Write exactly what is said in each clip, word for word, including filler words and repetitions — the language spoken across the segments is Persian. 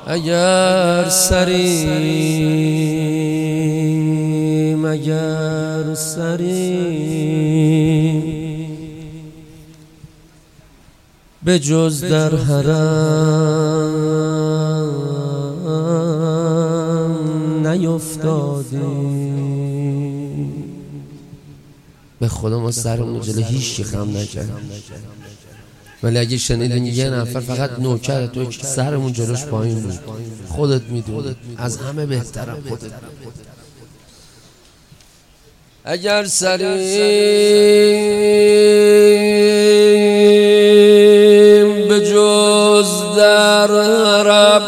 اگر سریم اگر سریم به جز در حرم نیفتادیم. به خدا ما سرمون جلو هیچ کی خم نکردیم، ولی اگه شنیدین یه نفر فقط نوکر تو سرمون جلوش پایین بود، خودت میدونی از همه بهترم خودت. اگر سریم به جز در حرم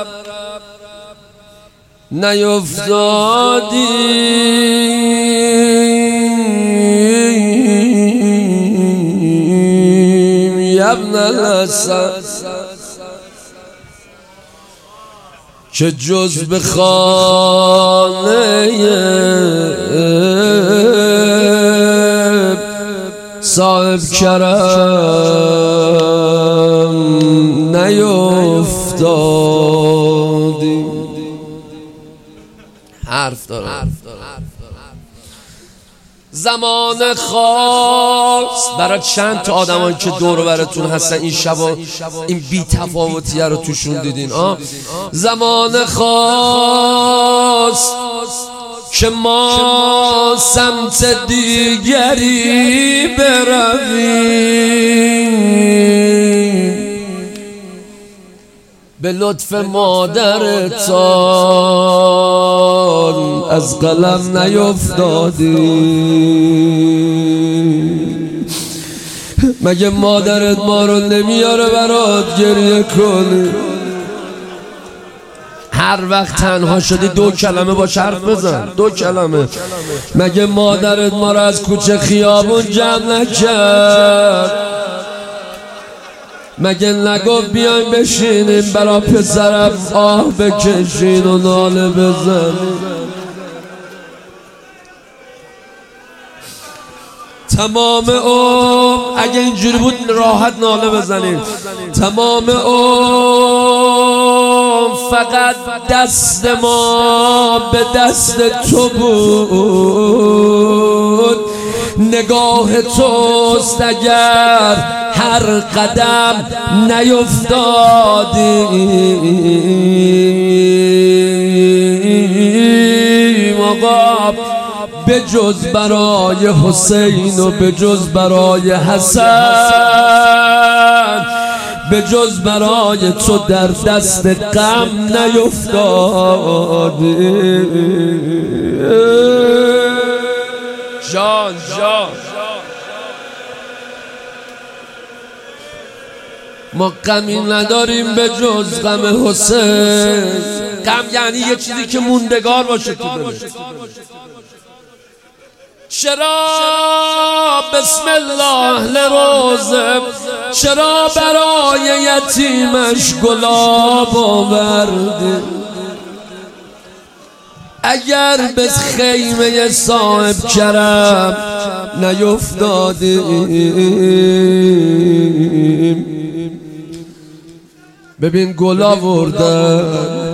نیفتادیم ابن الحسن که جز به خانه صاحب کرم نیفتادیم. حرف دارم. زمان خاص برای چند تا آدمان که دور و براتون هستن این شبا این بی تفاوتیه رو توشون دیدین. آه زمان خاص که ما سمت دیگری برویم، به لطف مادرتان از قلم نیفتادیم. مگه مادرت ما رو نمیاره برات گریه کنی؟ هر وقت تنها شدی دو کلمه با حرف بزن، دو کلمه. مگه مادرت ما رو از کوچه خیابون جمع نکرد؟ مگه نگفت بیایم بشینیم برا پسرم آه بکشین و ناله بزنیم؟ تمام عمر اگه اینجوری بود راحت ناله بزنیم. تمام عمر فقط دست ما به دست تو بود، نگاه توست اگر هر قدم نیفتادیم. آقا به جز برای حسین و به جز برای حسن، به جز برای تو در دست غم نیفتادیم. جان جان ما غمی نداریم به جز غم حسین. غم یعنی یه چیزی که موندگار باشه تو دلت. چرا بسم الله لروزه، چرا برای یتیمش گلاب آوردی؟ اگر به خیمه صاحب کرم نیفتادیم. ببین گل آوردن،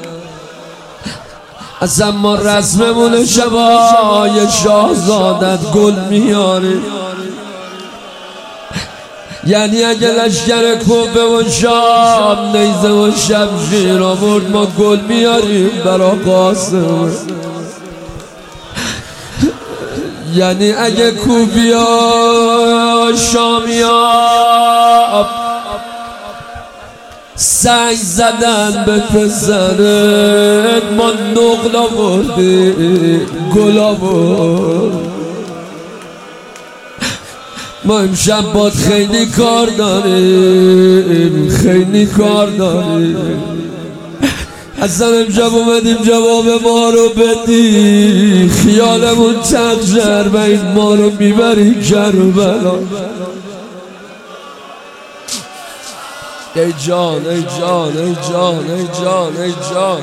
اصلا ما رسممون شبای شاهزادت گل میاریم. یعنی اگه لشکر کوفه و شام نیزه و شمشیر آورد ما گل میاریم برا قاسم. یعنی اگه کوفیا شامیا سنگ زدن به پسرت ما نقل آوردیم گل آورد. ما امشب باد خیلی کار داریم، خیلی کار داریم. اصلا امشب اومدیم جواب ما رو بدی، خیالمون چند شهر و این ما رو میبری کربلا. ای جان ای جان ای جان ای جان ای جان.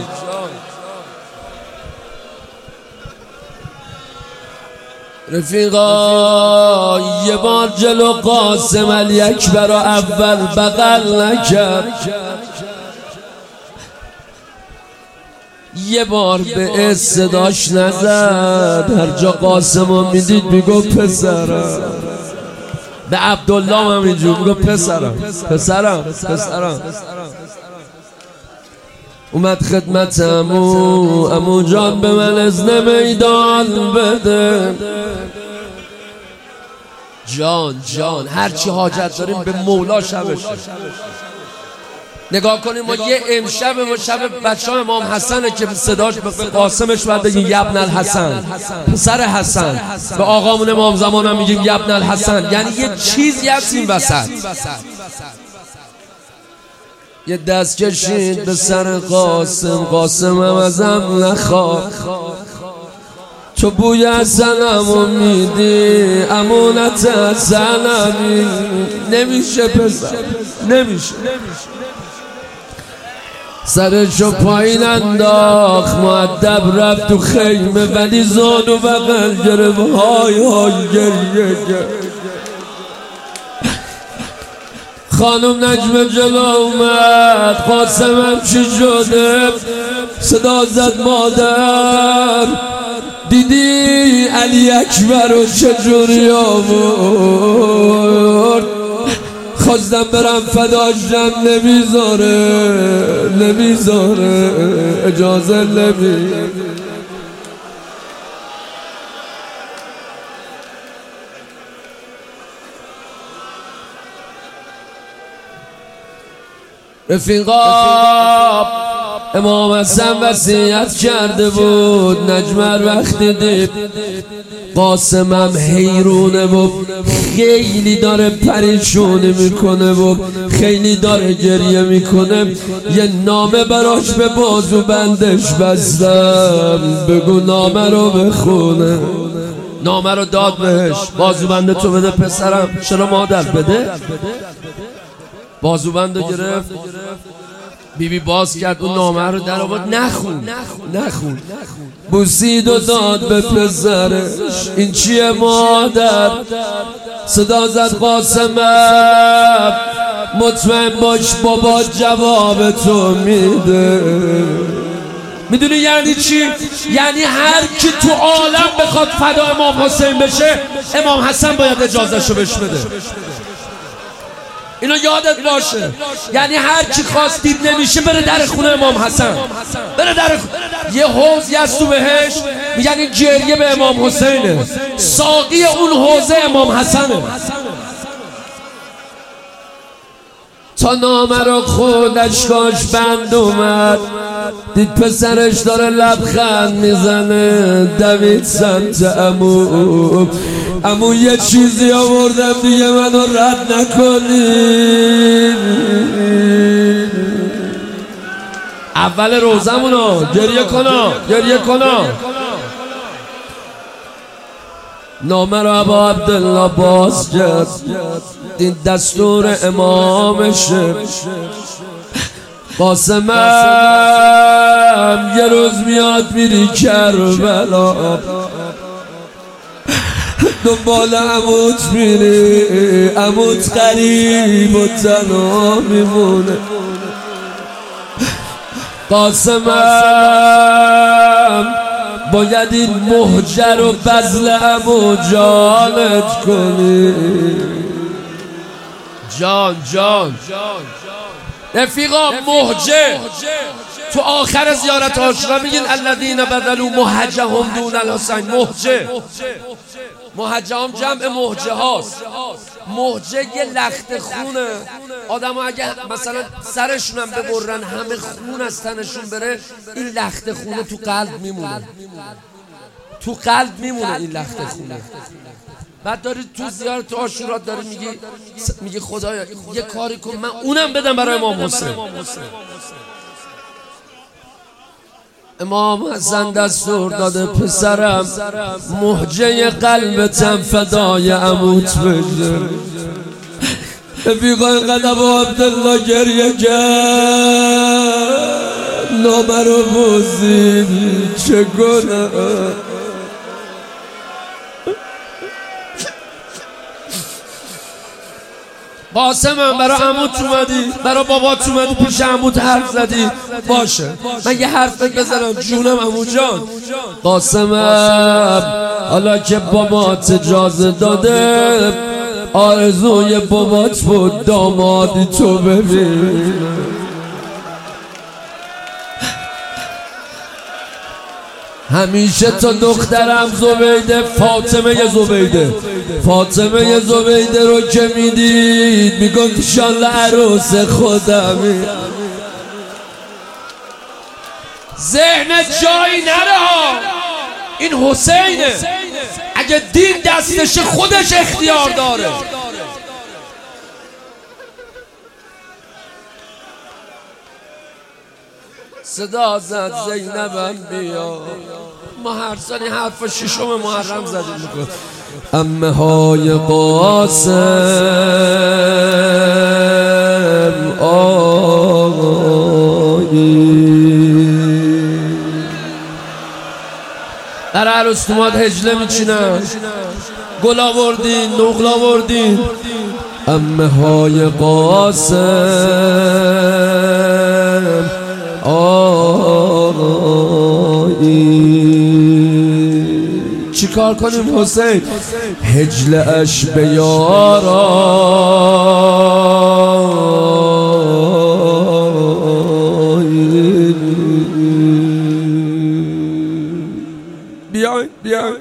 رفیقا یه بار جلو قاسم علی اکبر اول بغل نکرد، یه بار به صداش نزد، هر جا قاسمو میدید میگو پسرم. به عبدالله هم اینجور میگو پسرم پسرم پسرم. اومد خدمت امو، امو جان به من اذن میدان بده. جان جان هرچی حاجت داریم به مولا شبش. نگاه کنیم ما یه امشب و شب بچه ها امام حسنه که صداش به قاسمش باید بگیم یبن الحسن، پسر حسن. به آقامون امام زمان هم میگیم یبن الحسن. یعنی یه چیزی هست این وسط. یه دست کشید به سر قاسم، قاسم هم ازم نخواه. تو بوی حسنمو میدی امونت حسنمی. نمیشه پسر نمیشه. سرشو پایین انداخت، مؤدب رفت تو خیمه، ولی زانو بغل گرفت های های گریه گرفت. خانم نجم جلو اومد، قاسمم چی شده؟ صدا زد مادر دیدی علی اکبر رو چجوری آورد؟ خواستم برم فداشم نمیذاره نمیذاره اجازه نمی. رفیقا امام حسن وصیت کرده بود، نجمر وقتی دید قاسمم حیرونه و خیلی داره پریشونی میکنه و خیلی داره گریه میکنه، یه نامه براش به بازو بندش بستم، بگو نامه رو بخونه. نامه رو داد بهش، بازو بنده تو بده پسرم. چرا مادر؟ بده. بازو بند رو گرفت، بی بی باز کرد اون نامه رو در آورد، نخون نخون بوسید و داد به پسرش. این چیه مادر؟ صدا زد قاسمم مطمئن باش بابا جواب تو میده. میدونی یعنی چی؟ یعنی هر کی تو عالم بخواد فدا امام حسین بشه، امام حسن باید اجازهشو بهش بده. اینو یادت باشه. یعنی هر کی خواست دید نمیشه بره در خونه امام حسن، بره در خونه. یه حوضی از تو بهش میگن این جریه به امام حسینه، ساقی اون حوضه امام حسنه. تا نامه رو خوندش کاش بند اومد، دید پسرش داره لبخند میزنه، دوید سمت عمو. عمو یه چیزی آوردم دیگه منو رد نکنی. اول روزمونو گریه کنا گریه کنا. نامه رو ابا عبدالله باز کرد، دین دستور امامشه. قاسمم یه روز میاد میری کربلا، دنبال عموت میری، عموت غریب و تنها میمونه. قاسمم باید این مهجر و بذل عمو جانت کنی. جان جان رفیقا مهجه تو آخر زیارت عاشورا میگین الذین بدلوا مهجهم دون الحسین. مهجه مهجه هم جمع مهجه هاست. مهجه یه لخت خونه. آدم ها اگه مثلا سرشون هم ببرن همه خون از تنشون بره، این لخت خونه تو قلب میمونه، تو قلب میمونه این لخت خونه. بعد داری تو زیارت عاشورا داری میگی میگی خدایا یه کاری کن من اونم بدم برای امام حسین. امام حسن دستور داده پسرم مهجه قلبتم فدای عموت بشه. رفیقا اینقدر با عبدالله گریه کرد، نامه رو بوسید، چه گناه. قاسمم برا عموت اومدی، برا بابات اومدی، پیش عموت حرف زدی، باشه من یه حرف بزنم جونم عمو جان. قاسمم حالا که بابات اجازه داده، آرزوی بابات بود دامادی تو ببین. همیشه تا دخترم زبیده، فاطمه زبیده، فاطمه زبیده رو که میدید میگفت انشالله عروس خودمی. ذهن جایی نره ها، این حسینه، اگه دین دستش خودش اختیار داره. صدا زد زینبم بیا، ما هر سالی حرف ششم محرم زدیم میکن. امه های قاسم آیی در عروس توماد هجله میچینن، گل آوردین، نقل آوردین. امه های قاسم آیی چی کار کنیم حسین؟ هجله اش به یارا بیاین بیاین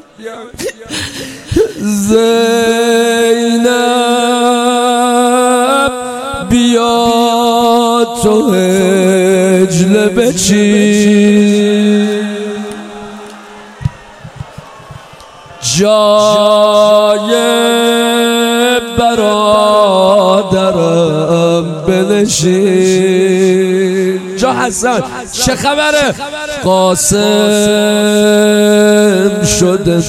زینب بیا تو هجله بچین، جای برادرم بنشین. جا حسن چه خبره؟ قاسم شده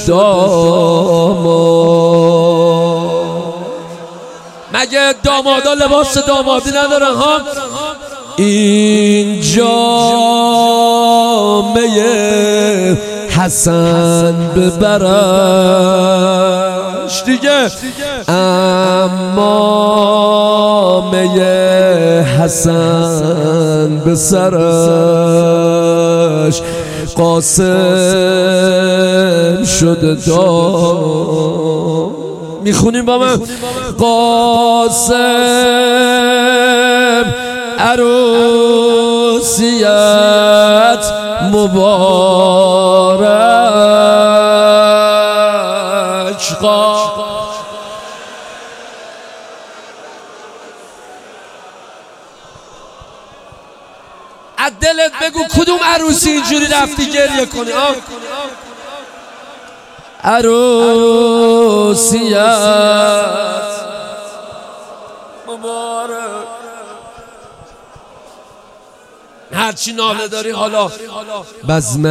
داماد. مگه دامادا لباس دامادی ندارن ها؟ این جامعه حسن ببرش دیگه، اما میه حسن به سرش. قاسم شده دام. میخونیم با من؟ قاسم عروسیت مبارک. قا از دلت بگو کدوم عروسی اینجوری رفتی گریه کنی؟ عروسیت مبارک. هرچی ناله داری حالا بزم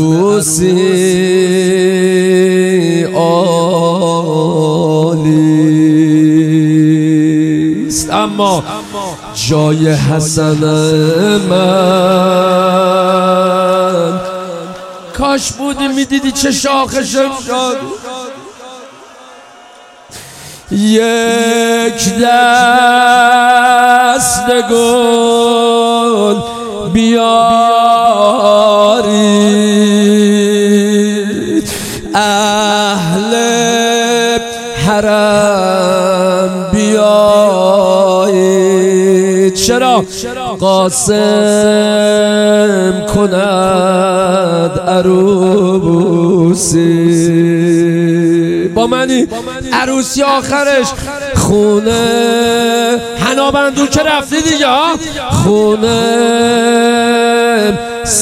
عروسی عالیست، اما جای حسن من کاش بودی میدیدی چه شاخشم شد. یک دست گل بیارید، اهل حرم بیایید. چرا؟ قاسم کند عروسی. با منی عروسی آخرش خونه حنابندون که رفتی دیگه، خونه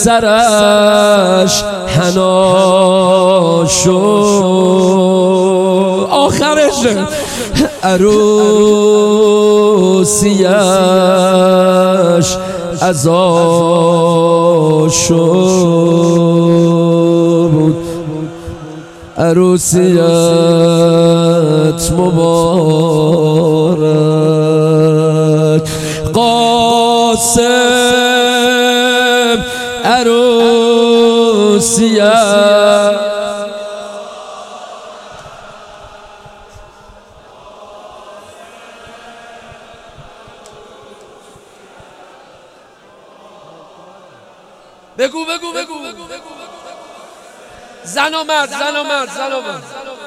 سرش حنا شد. آخرش عروسیش عزا شد. عروسیت مبارک. قاسم عروسیت بگو بگو بگو زن و مرد زن و مرد زن و مرد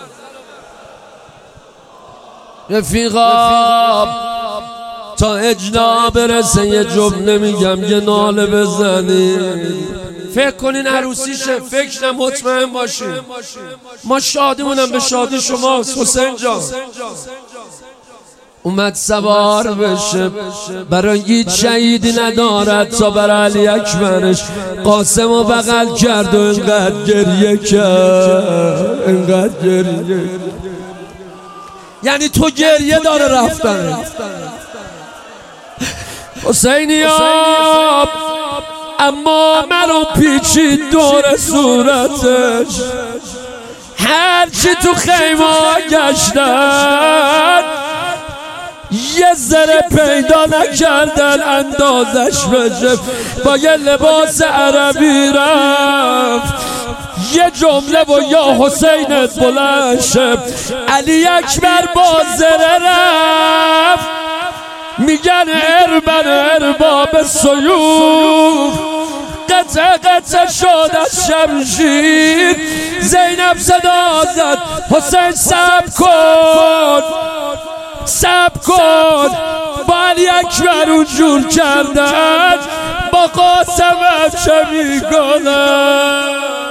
رفیقا تا اجنا برسه یه جمله میگم یه ناله بزنی. فکر کنین عروسیشه، فکر نه مطمئن باشین ما شادیمونم به شادی شما. حسین جان اومد سوار بشه برای هیچ شهیدی ندارد تا بر علی اکبرش. قاسم و بغل کرد و انقدر گریه کرد انقدر گریه، یعنی تو گریه داره رفتن. حسینیاب اما منو پیچید دور صورتش، هرچی تو خیمه گشتن یه ذره پیدا نکردن اندازش بشه. با یه لباس عربی رفت یه جمله و یا حسینت بلند شه. علی اکبر با زره رفت میگن اربن ارباب سیوف، قطع قطع شد از شمشیر. زینب صدا زد حسین صبر کن صبر کن. با علی اکبر اونجور کردن با قاسم چه میکنن؟